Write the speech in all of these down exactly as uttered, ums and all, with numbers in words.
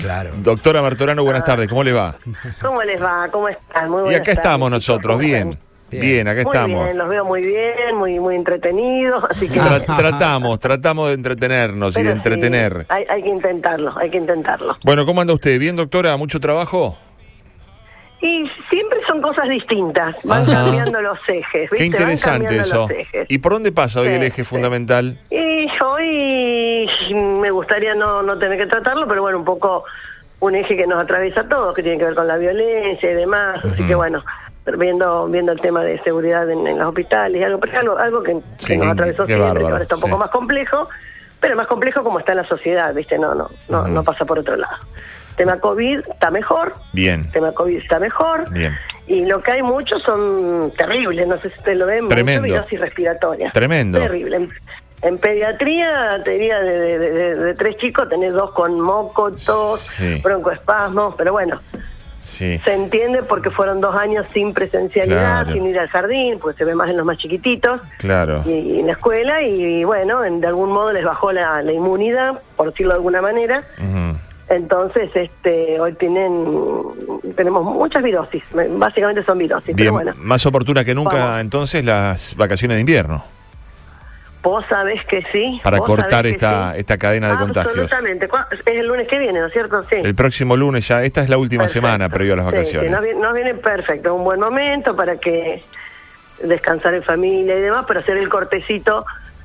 Claro. Doctora Martorano, buenas ah. tardes, ¿cómo le va? ¿Cómo les va? ¿Cómo están? Muy buenas y acá tardes. estamos nosotros, bien. Bien, bien acá muy estamos. Bien, los veo muy bien, muy muy entretenidos, así que... Tra tratamos, tratamos de entretenernos Pero y de entretener. Sí, hay, hay que intentarlo, hay que intentarlo. Bueno, ¿cómo anda usted? ¿Bien, doctora? ¿Mucho trabajo? Y siempre son cosas distintas, van Ajá. cambiando los ejes, ¿viste? Qué interesante eso. ¿Y por dónde pasa hoy sí, el eje sí. fundamental? Y hoy me gustaría no, no tener que tratarlo, pero bueno, un poco un eje que nos atraviesa a todos, que tiene que ver con la violencia y demás, uh-huh. así que bueno, viendo viendo el tema de seguridad en, en los hospitales, algo, algo, algo que, sí, que nos atravesó siempre, bárbaro, que ahora está un poco sí. más complejo, pero más complejo como está en la sociedad, ¿viste? No, no, no, uh-huh. no pasa por otro lado. Tema COVID está mejor. Bien. Tema COVID está mejor. Bien. Y lo que hay muchos son terribles, no sé si ustedes lo ven, Tremendo. mucho virosis respiratoria. Tremendo. Terrible. En, en pediatría, te diría, de, de, de, de tres chicos, tenés dos con moco, tos, sí. broncoespasmos, pero bueno, sí. se entiende porque fueron dos años sin presencialidad, claro. sin ir al jardín, porque se ve más en los más chiquititos, claro. y, y en la escuela, y bueno, en, de algún modo les bajó la, la inmunidad, por decirlo de alguna manera. Uh-huh. Entonces, este, hoy tienen, tenemos muchas virosis, básicamente son virosis. Bien, pero bueno, más oportuna que nunca, vamos. Entonces, las vacaciones de invierno. Vos sabés que sí. Para cortar esta, sí. esta cadena de contagios. Absolutamente. Es el lunes que viene, ¿no es cierto? Sí. El próximo lunes ya, esta es la última perfecto. semana previo a las vacaciones. Sí, sí, nos, viene, nos viene perfecto, un buen momento para que descansar en familia y demás, para hacer el cortecito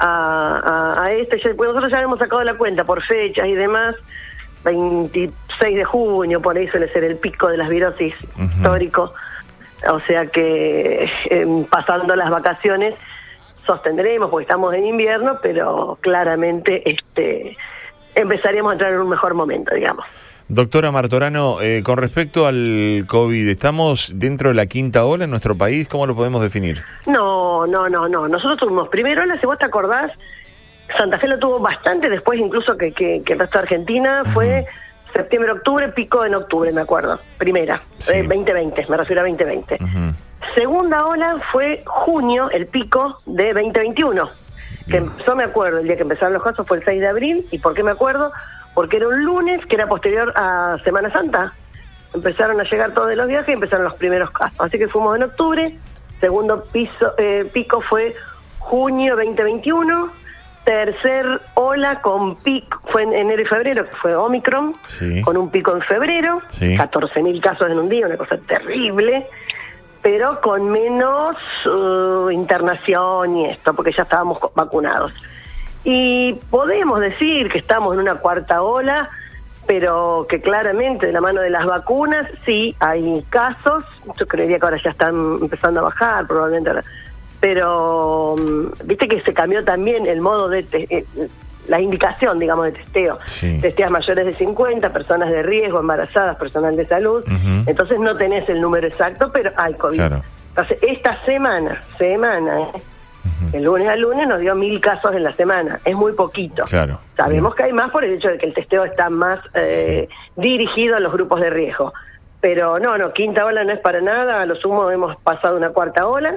a, a, a este. Ya, pues nosotros ya hemos sacado la cuenta por fechas y demás. veintiséis de junio, por ahí suele ser el pico de las virosis uh-huh. histórico, o sea que eh, pasando las vacaciones sostendremos, porque estamos en invierno, pero claramente este empezaríamos a entrar en un mejor momento, digamos. Doctora Martorano, eh, con respecto al COVID, ¿estamos dentro de la quinta ola en nuestro país? ¿Cómo lo podemos definir? No, no, no, no, nosotros tuvimos primero ola, si vos te acordás, Santa Fe lo tuvo bastante, después incluso que, que, que el resto de Argentina, uh-huh. fue septiembre, octubre, pico en octubre, me acuerdo, primera, sí. eh, veinte veinte, me refiero a veinte veinte. Uh-huh. Segunda ola fue junio, el pico de veinte veintiuno, que uh-huh. empezó, me acuerdo, el día que empezaron los casos fue el seis de abril, ¿y por qué me acuerdo? Porque era un lunes que era posterior a Semana Santa, empezaron a llegar todos de los viajes y empezaron los primeros casos, así que fuimos en octubre, segundo piso, eh, pico fue junio veinte veintiuno, tercer ola con pico fue en enero y febrero, que fue Omicron, sí. con un pico en febrero, sí. catorce mil casos en un día, una cosa terrible, pero con menos uh, internación y esto, porque ya estábamos vacunados. Y podemos decir que estamos en una cuarta ola, pero que claramente de la mano de las vacunas sí hay casos, yo creería que ahora ya están empezando a bajar, probablemente ahora. Pero viste que se cambió también el modo de te eh, la indicación, digamos, de testeo. Sí. Testeas mayores de cincuenta, personas de riesgo, embarazadas, personal de salud. Uh-huh. Entonces no tenés el número exacto, pero hay COVID. Claro. Entonces esta semana, semana, ¿eh? uh-huh. el lunes al lunes nos dio mil casos en la semana. Es muy poquito. Claro. Sabemos Bien. que hay más por el hecho de que el testeo está más eh, sí. dirigido a los grupos de riesgo. Pero no, no, quinta ola no es para nada. A lo sumo hemos pasado una cuarta ola.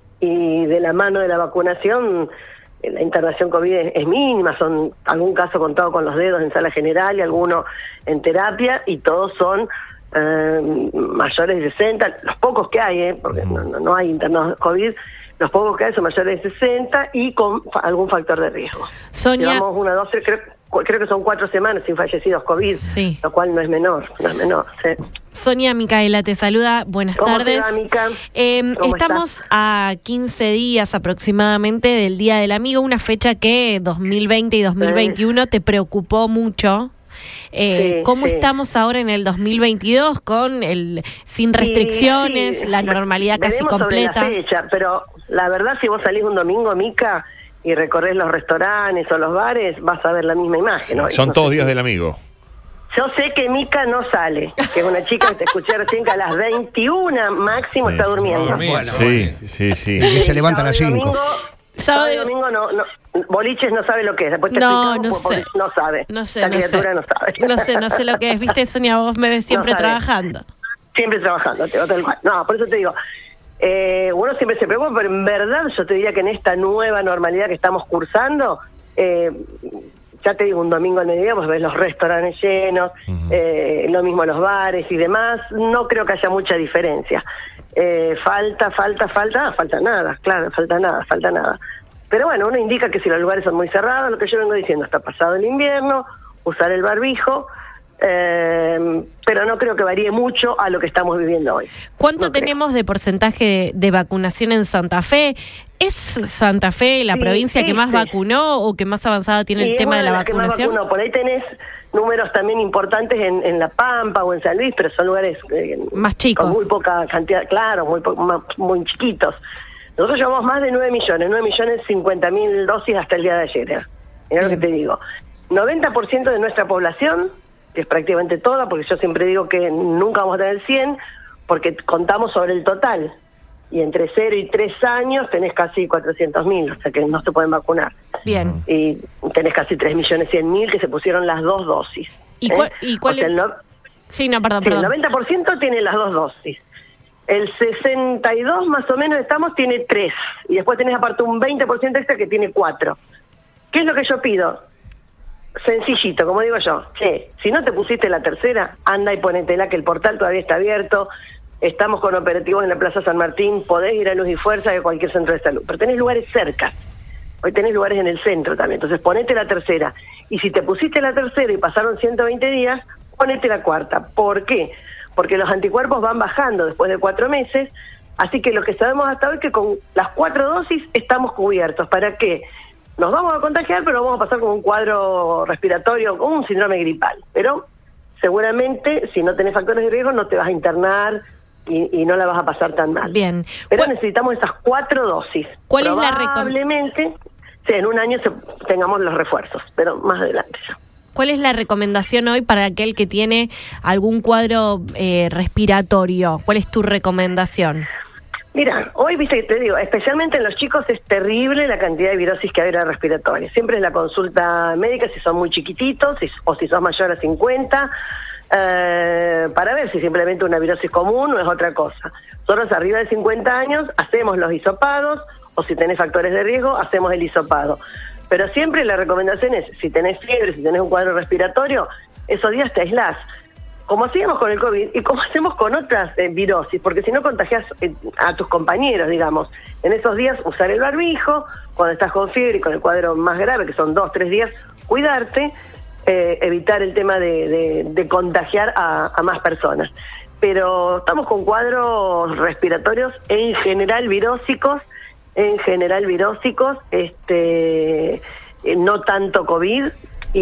Y de la mano de la vacunación, la internación COVID es, es mínima, son algún caso contado con los dedos en sala general y alguno en terapia, y todos son eh, mayores de sesenta, los pocos que hay, eh, porque no, no, no hay internados COVID, los pocos que hay son mayores de sesenta y con fa- algún factor de riesgo. Sonia... Llevamos una doce, creo, creo que son cuatro semanas sin fallecidos COVID, sí. lo cual no es menor, no es menor, sí. Sonia Micaela te saluda, buenas ¿Cómo tardes. te va, Mica? Eh, ¿Cómo estamos estás? a quince días aproximadamente del Día del Amigo, una fecha que dos mil veinte y dos mil veintiuno sí. te preocupó mucho. Eh, sí, ¿Cómo sí. estamos ahora en el dos mil veintidós con el sin restricciones, sí, sí. la normalidad Veremos casi completa? Sobre la fecha, pero la verdad, si vos salís un domingo, Mica, y recorres los restaurantes o los bares, vas a ver la misma imagen. ¿no? Son no todos sé días si... del amigo. Yo sé que Mica no sale, que es una chica que te escuché recién que a las veintiuna máximo sí. está durmiendo. No, bueno, sí, sí, sí. Y se levanta a las cinco. Sábado y domingo no, no, boliches no sabe lo que es. Después te no, no sé. No sabe. No sé, La no criatura sé. no sabe. No sé, no sé lo que es. Viste, Sonia, vos me ves siempre no trabajando. Siempre trabajando, te tal cual. No, por eso te digo, eh, uno siempre se preocupa, pero en verdad yo te diría que en esta nueva normalidad que estamos cursando, eh, ya te digo, un domingo al mediodía vos ves los restaurantes llenos, uh-huh. eh, lo mismo los bares y demás, no creo que haya mucha diferencia. Eh, falta, falta, falta, falta nada, claro, falta nada, falta nada. Pero bueno, uno indica que si los lugares son muy cerrados, lo que yo vengo diciendo, está pasado el invierno, usar el barbijo, eh, pero no creo que varíe mucho a lo que estamos viviendo hoy. ¿Cuánto no tenemos creo. de porcentaje de, de vacunación en Santa Fe? ¿Es Santa Fe la sí, provincia que este. más vacunó o que más avanzada tiene y el tema de la, la vacunación? Que más vacunó. Por ahí tenés números también importantes en, en La Pampa o en San Luis, pero son lugares eh, más chicos. Con muy poca cantidad, claro, muy, po más, muy chiquitos. Nosotros llevamos más de nueve millones, nueve millones cincuenta mil dosis hasta el día de ayer. Mira lo que te digo. noventa por ciento de nuestra población, que es prácticamente toda, porque yo siempre digo que nunca vamos a tener cien, porque contamos sobre el total. Y entre cero y tres años tenés casi cuatrocientos mil, o sea que no se pueden vacunar. Bien. Y tenés casi tres millones cien mil que se pusieron las dos dosis. ¿Y ¿eh? cuál, y cuál o sea, el no... Sí, no, perdón, sí, perdón. el noventa por ciento tiene las dos dosis. El sesenta y dos por ciento más o menos estamos, tiene tres. Y después tenés aparte un veinte por ciento extra que tiene cuatro. ¿Qué es lo que yo pido? Sencillito, como digo yo. Che, si no te pusiste la tercera, anda y ponétela, que el portal todavía está abierto. Estamos con operativos en la Plaza San Martín. Podés ir a Luz y Fuerza de cualquier centro de salud. Pero tenés lugares cerca. Hoy tenés lugares en el centro también. Entonces ponete la tercera. Y si te pusiste la tercera y pasaron ciento veinte días, ponete la cuarta. ¿Por qué? Porque los anticuerpos van bajando después de cuatro meses, así que lo que sabemos hasta hoy es que con las cuatro dosis estamos cubiertos. ¿Para qué? Nos vamos a contagiar, pero vamos a pasar con un cuadro respiratorio, con un síndrome gripal. Pero seguramente, si no tenés factores de riesgo, no te vas a internar y, y no la vas a pasar tan mal. Bien. Pero necesitamos esas cuatro dosis. ¿Cuál es la Probablemente, sí, en un año se, tengamos los refuerzos, pero más adelante ya. ¿Cuál es la recomendación hoy para aquel que tiene algún cuadro eh, respiratorio? ¿Cuál es tu recomendación? Mira, hoy, viste que te digo, especialmente en los chicos es terrible la cantidad de virosis que hay en la respiratoria. Siempre es la consulta médica si son muy chiquititos si, o si sos mayor a cincuenta, eh, para ver si simplemente una virosis común o es otra cosa. Nosotros arriba de cincuenta años hacemos los hisopados, o si tenés factores de riesgo, hacemos el hisopado. Pero siempre la recomendación es, si tenés fiebre, si tenés un cuadro respiratorio, esos días te aislás. Como hacíamos con el COVID y como hacemos con otras eh, virosis, porque si no contagias eh, a tus compañeros, digamos. En esos días usar el barbijo, cuando estás con fiebre y con el cuadro más grave, que son dos, tres días, cuidarte, eh, evitar el tema de, de, de contagiar a, a más personas. Pero estamos con cuadros respiratorios en general virósicos, en general virósicos, este, eh, no tanto COVID, y,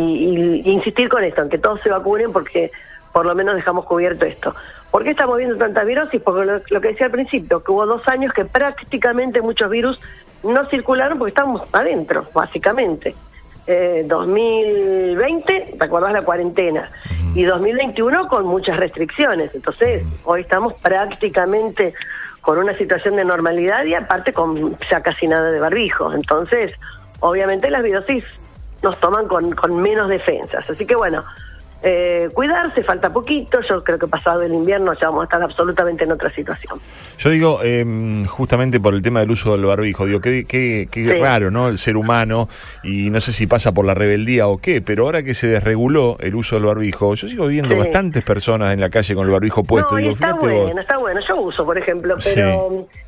y, y insistir con esto, en que todos se vacunen porque por lo menos dejamos cubierto esto. ¿Por qué estamos viendo tantas virosis? Porque lo, lo que decía al principio, que hubo dos años que prácticamente muchos virus no circularon porque estábamos adentro, básicamente. Eh, dos mil veinte, ¿te acordás la cuarentena? Y dos mil veintiuno con muchas restricciones. Entonces, hoy estamos prácticamente con una situación de normalidad y aparte con ya casi nada de barbijo. Entonces, obviamente las virosis nos toman con, con menos defensas. Así que bueno, eh, cuidarse, falta poquito. Yo creo que pasado el invierno ya vamos a estar absolutamente en otra situación. Yo digo, eh, justamente por el tema del uso del barbijo, digo, qué, qué, qué sí. raro, ¿no? El ser humano, y no sé si pasa por la rebeldía o qué, pero ahora que se desreguló el uso del barbijo, yo sigo viendo sí. bastantes personas en la calle con el barbijo puesto. No, digo, está fíjate bueno, vos. está bueno. Yo uso, por ejemplo, pero... Sí.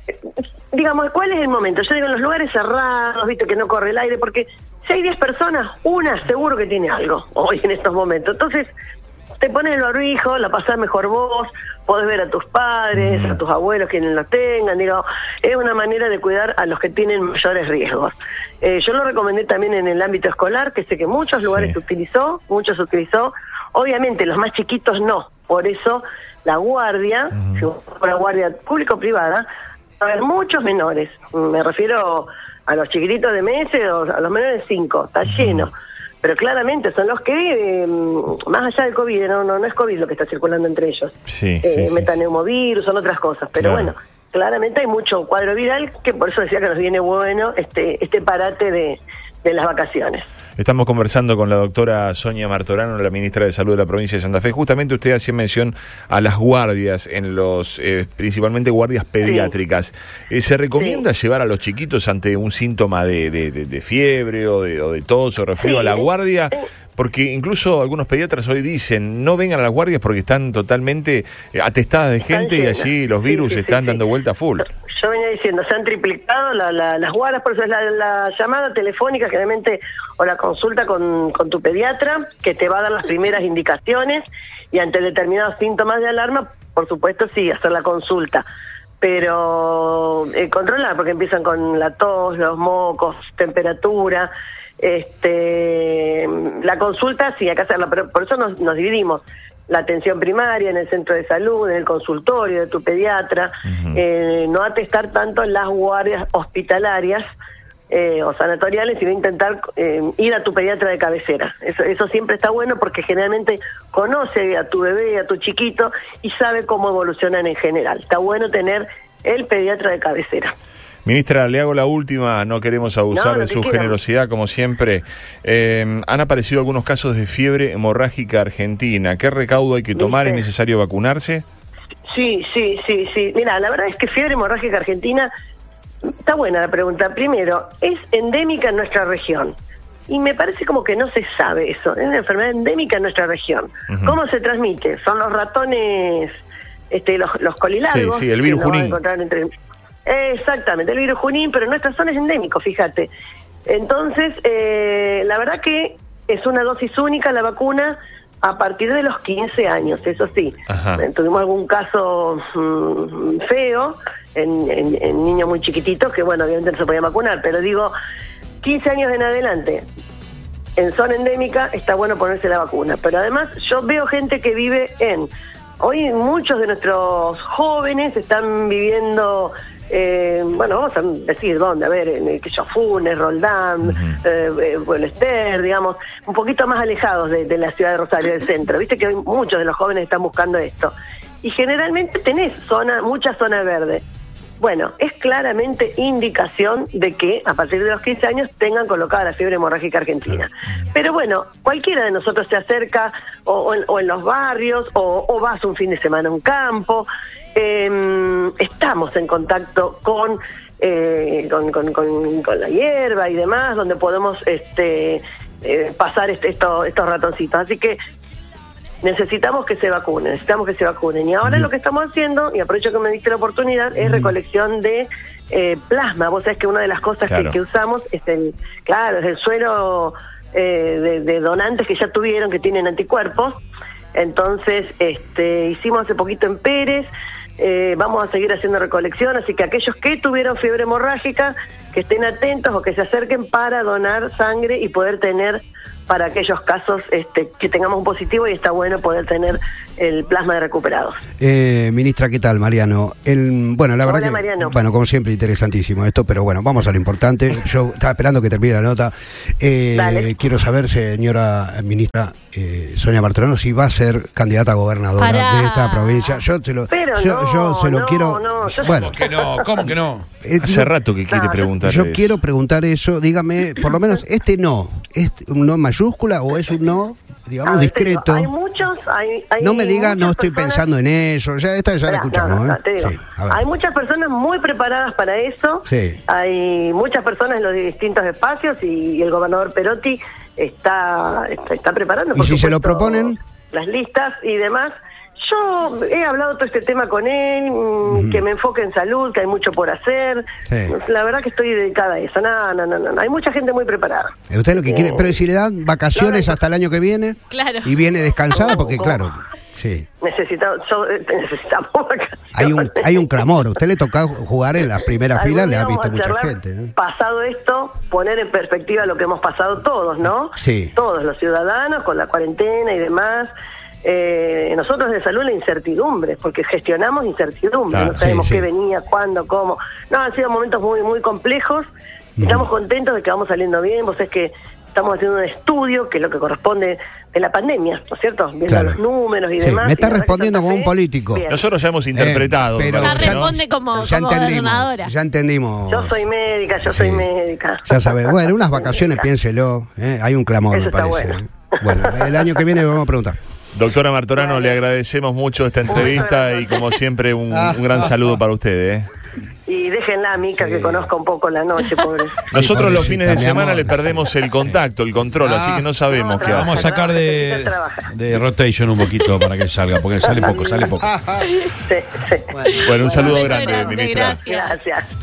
Digamos, ¿cuál es el momento? Yo digo, en los lugares cerrados, viste, que no corre el aire, porque si hay diez personas, una seguro que tiene algo hoy en estos momentos. Entonces, te pones el barbijo, la pasás mejor vos, podés ver a tus padres, mm. a tus abuelos, quienes lo tengan. Digo, es una manera de cuidar a los que tienen mayores riesgos. Eh, yo lo recomendé también en el ámbito escolar, que sé que muchos lugares sí. se utilizó, muchos se utilizó. Obviamente, los más chiquitos no. Por eso, la guardia, mm. si una guardia público-privada, va a haber muchos menores. Me refiero a los chiquititos de meses o a los menores de cinco, está lleno. Pero claramente son los que, eh, más allá del COVID, no, no no es COVID lo que está circulando entre ellos. Sí, eh, sí, metaneumovirus, son otras cosas. Pero claro. bueno, claramente hay mucho cuadro viral, que por eso decía que nos viene bueno este este parate de, de las vacaciones. Estamos conversando con la doctora Sonia Martorano, la ministra de Salud de la provincia de Santa Fe. Justamente usted hacía mención a las guardias, en los eh, principalmente guardias pediátricas. Sí. Eh, ¿Se recomienda sí. llevar a los chiquitos ante un síntoma de, de, de, de fiebre o de, o de tos o resfrío sí. a la guardia? Porque incluso algunos pediatras hoy dicen, no vengan a las guardias porque están totalmente atestadas de gente y allí los virus sí, sí, están sí, dando sí. vuelta full. Yo venía diciendo, se han triplicado la, la, las guardas, por eso es la, la llamada telefónica generalmente o la consulta con, con tu pediatra, que te va a dar las primeras indicaciones y ante determinados síntomas de alarma, por supuesto sí, hacer la consulta. Pero eh, controlar, porque empiezan con la tos, los mocos, temperatura. Este, la consulta sí hay que hacerla, pero por eso nos, nos dividimos. La atención primaria en el centro de salud, en el consultorio de tu pediatra, uh-huh. eh, no atestar tanto en las guardias hospitalarias eh, o sanatoriales, sino intentar eh, ir a tu pediatra de cabecera. Eso, eso siempre está bueno porque generalmente conoce a tu bebé, a tu chiquito y sabe cómo evolucionan en general. Está bueno tener el pediatra de cabecera. Ministra, le hago la última, no queremos abusar no, de su quieran. generosidad, como siempre. Eh, han aparecido algunos casos de fiebre hemorrágica argentina. ¿Qué recaudo hay que tomar? ¿Es necesario vacunarse? Sí, sí, sí, sí. Mira, la verdad es que fiebre hemorrágica argentina, está buena la pregunta. Primero, es endémica en nuestra región. Y me parece como que no se sabe eso. Es una enfermedad endémica en nuestra región. Uh-huh. ¿Cómo se transmite? Son los ratones, este, los, los colilargos. Sí, sí, el virus Junín. Entre... Exactamente, el virus Junín, pero en nuestra zona es endémico, fíjate. Entonces, eh, la verdad que es una dosis única la vacuna a partir de los quince años, eso sí. Ajá. Tuvimos algún caso mmm, feo en, en, en niños muy chiquititos que, bueno, obviamente no se podía vacunar, pero digo, quince años en adelante, en zona endémica, está bueno ponerse la vacuna. Pero además, yo veo gente que vive en... Hoy muchos de nuestros jóvenes están viviendo... Eh, bueno, vamos a decir dónde, a ver, en que yo Funes, Roldán, uh-huh. eh, Buenester, digamos, un poquito más alejados de, de la ciudad de Rosario del centro. Viste que hoy muchos de los jóvenes están buscando esto. Y generalmente tenés zona, mucha zona verde. Bueno, es claramente indicación de que a partir de los quince años tengan colocada la fiebre hemorrágica argentina. Pero bueno, cualquiera de nosotros se acerca o, o, en, o en los barrios o, o vas un fin de semana a un campo. Eh, estamos en contacto con, eh, con, con, con, con la hierba y demás, donde podemos este, eh, pasar este, esto, estos ratoncitos. Así que necesitamos que se vacunen, necesitamos que se vacunen. Y ahora lo que estamos haciendo, y aprovecho que me diste la oportunidad, es recolección de eh, plasma. Vos sabés que una de las cosas claro. que, que usamos es el, claro, es el suero eh, de, de donantes que ya tuvieron, que tienen anticuerpos. Entonces, este, hicimos hace poquito en Pérez. Eh, vamos a seguir haciendo recolección, así que aquellos que tuvieron fiebre hemorrágica, que estén atentos o que se acerquen para donar sangre y poder tener, para aquellos casos este, que tengamos un positivo, y está bueno poder tener el plasma de recuperados. Eh, ministra, ¿qué tal? Mariano. El, bueno, la Hola, verdad que, Mariano. Bueno, como siempre, interesantísimo esto, pero bueno, vamos a lo importante. Yo estaba esperando que termine la nota. Eh, quiero saber, señora ministra eh, Sonia Martorano, si va a ser candidata a gobernadora Para... de esta provincia. Yo se lo, pero yo, no, yo se lo no, quiero... No, yo bueno, ¿Cómo que no? ¿Cómo que no? Eh, Hace no, rato que quiere no, preguntar Yo eso. quiero preguntar eso. Dígame, por lo menos, este no, ¿es un no mayúscula o es un no, digamos, ver, discreto? Hay muchos... Hay, hay no me diga, no estoy personas... pensando en eso, ya esta ya la escuchamos. No, no, ¿eh? te digo. Sí, hay muchas personas muy preparadas para eso, sí. Hay muchas personas en los distintos espacios y el gobernador Perotti está, está, está preparando. ¿Y si supuesto, se lo proponen? Las listas y demás. Yo he hablado todo este tema con él, uh-huh. que me enfoque en salud, que hay mucho por hacer. Sí. La verdad que estoy dedicada a eso. No, no, no, no. Hay mucha gente muy preparada. ¿Usted lo que eh, quiere? Pero si le dan vacaciones no, no, hasta el año que viene, claro. Y viene descansada, porque claro, sí. Necesitamos, so, necesitamos vacaciones. Hay un, hay un clamor. Usted le toca jugar en las primeras filas, le ha visto mucha gente, ¿no? Pasado esto, poner en perspectiva lo que hemos pasado todos, ¿no? Sí. Todos los ciudadanos con la cuarentena y demás. Eh, nosotros de salud la incertidumbre, porque gestionamos incertidumbre, ah, no sabemos sí, qué sí. venía, cuándo, cómo. No, han sido momentos muy muy complejos. Mm. Estamos contentos de que vamos saliendo bien. Vos es que estamos haciendo un estudio, que es lo que corresponde de la pandemia, ¿no es cierto? Viendo Claro. los números y Sí, demás. me está y la verdad que respondiendo Santa como un Fe, político. bien. Nosotros ya hemos interpretado. Eh, pero- me Ya parece, ¿no? responde como, Ya como entendimos, gobernadora. ya entendimos. Yo soy médica, yo soy Sí. médica. Ya sabes, bueno, unas Soy vacaciones, médica. piénselo, ¿eh? Hay un clamor, Eso me está parece. bueno. Bueno, el año que viene vamos a preguntar. Doctora Martorano, le agradecemos mucho esta entrevista y como siempre un, un gran saludo para usted. ¿eh? Y déjenla a Mica Sí. que conozca un poco la noche, pobre. Nosotros los pobrecita, fines de mi semana amor. le perdemos el contacto, el control, Ah. así que no sabemos No, qué trabaja, hacer. Vamos a sacar de, Trabaja. de rotation un poquito para que salga, porque sale poco, sale poco. Sí, sí. Bueno, un saludo Beso grande, grande, ministra. gracias. Gracias.